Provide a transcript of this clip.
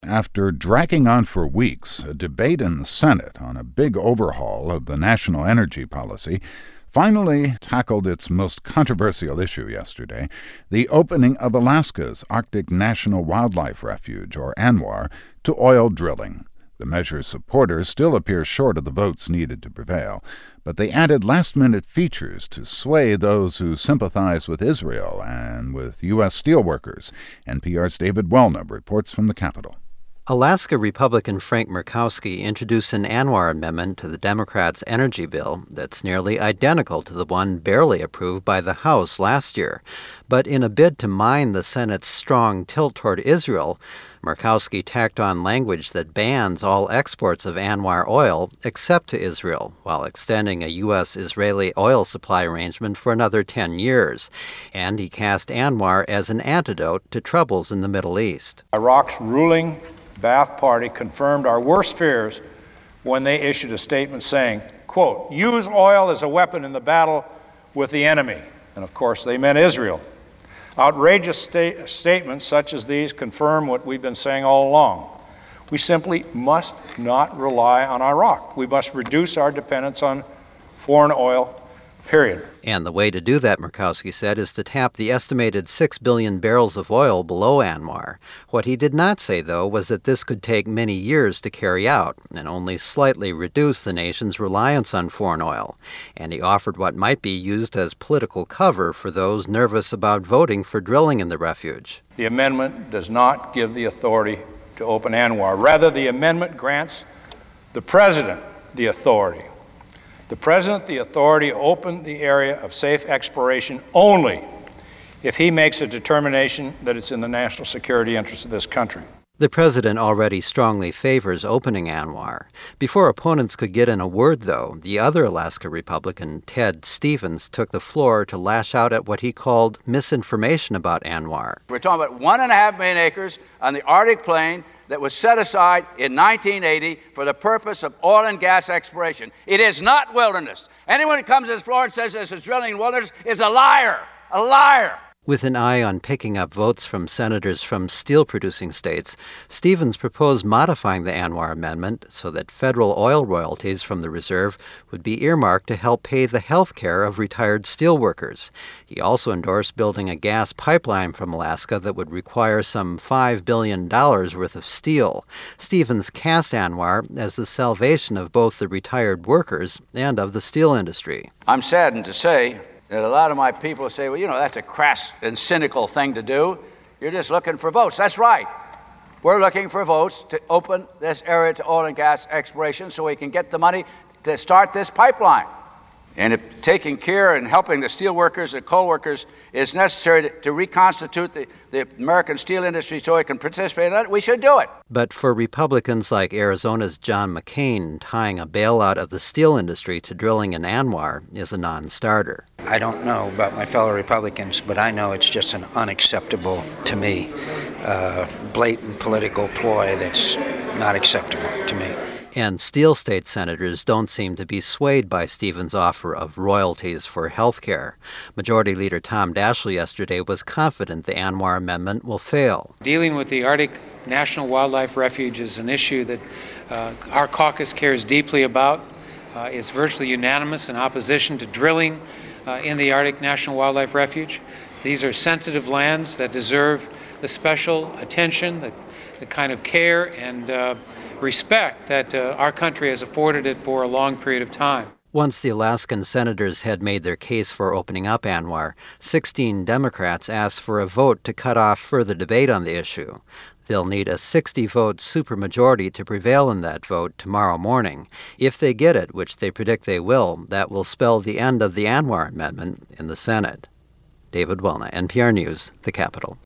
After dragging on for weeks, a debate in the Senate on a big overhaul of the national energy policy finally tackled its most controversial issue yesterday, the opening of Alaska's Arctic National Wildlife Refuge, or ANWR, to oil drilling. The measure's supporters still appear short of the votes needed to prevail, but they added last-minute features to sway those who sympathize with Israel and with U.S. steelworkers. NPR's David Welna reports from the Capitol. Alaska Republican Frank Murkowski introduced an ANWR amendment to the Democrats' energy bill that's nearly identical to the one barely approved by the House last year. But in a bid to mine the Senate's strong tilt toward Israel, Murkowski tacked on language that bans all exports of ANWR oil except to Israel, while extending a U.S.-Israeli oil supply arrangement for another 10 years. And he cast ANWR as an antidote to troubles in the Middle East. Iraq's ruling Ba'ath Party confirmed our worst fears when they issued a statement saying, quote, "Use oil as a weapon in the battle with the enemy." And of course, they meant Israel. Outrageous statements such as these confirm what we've been saying all along. We simply must not rely on Iraq. We must reduce our dependence on foreign oil, period. And the way to do that, Murkowski said, is to tap the estimated 6 billion barrels of oil below ANWR. What he did not say, though, was that this could take many years to carry out and only slightly reduce the nation's reliance on foreign oil. And he offered what might be used as political cover for those nervous about voting for drilling in the refuge. The amendment does not give the authority to open ANWR. Rather, the amendment grants the president the authority. The president the authority to open the area of safe exploration only if he makes a determination that it's in the national security interest of this country. The president already strongly favors opening ANWR. Before opponents could get in a word, though, the other Alaska Republican, Ted Stevens, took the floor to lash out at what he called misinformation about ANWR. We're talking about 1.5 million acres on the Arctic Plain that was set aside in 1980 for the purpose of oil and gas exploration. It is not wilderness. Anyone who comes to this floor and says this is drilling in wilderness is a liar. A liar. With an eye on picking up votes from senators from steel-producing states, Stevens proposed modifying the ANWR amendment so that federal oil royalties from the reserve would be earmarked to help pay the health care of retired steelworkers. He also endorsed building a gas pipeline from Alaska that would require some $5 billion worth of steel. Stevens cast ANWR as the salvation of both the retired workers and of the steel industry. I'm saddened to say that a lot of my people say, well, that's a crass and cynical thing to do. You're just looking for votes. That's right. We're looking for votes to open this area to oil and gas exploration so we can get the money to start this pipeline. And if taking care and helping the steel workers and coal workers is necessary to reconstitute the American steel industry so it can participate in that, we should do it. But for Republicans like Arizona's John McCain, tying a bailout of the steel industry to drilling in ANWR is a non-starter. I don't know about my fellow Republicans, but I know it's just an unacceptable, to me, blatant political ploy that's not acceptable to me. And steel state senators don't seem to be swayed by Stevens' offer of royalties for health care. Majority Leader Tom Daschle yesterday was confident the ANWR amendment will fail. Dealing with the Arctic National Wildlife Refuge is an issue that our caucus cares deeply about. It's virtually unanimous in opposition to drilling in the Arctic National Wildlife Refuge. These are sensitive lands that deserve the special attention, the kind of care and respect that our country has afforded it for a long period of time. Once the Alaskan senators had made their case for opening up ANWR, 16 Democrats asked for a vote to cut off further debate on the issue. They'll need a 60-vote supermajority to prevail in that vote tomorrow morning. If they get it, which they predict they will, that will spell the end of the ANWR amendment in the Senate. David Welna, NPR News, the Capitol.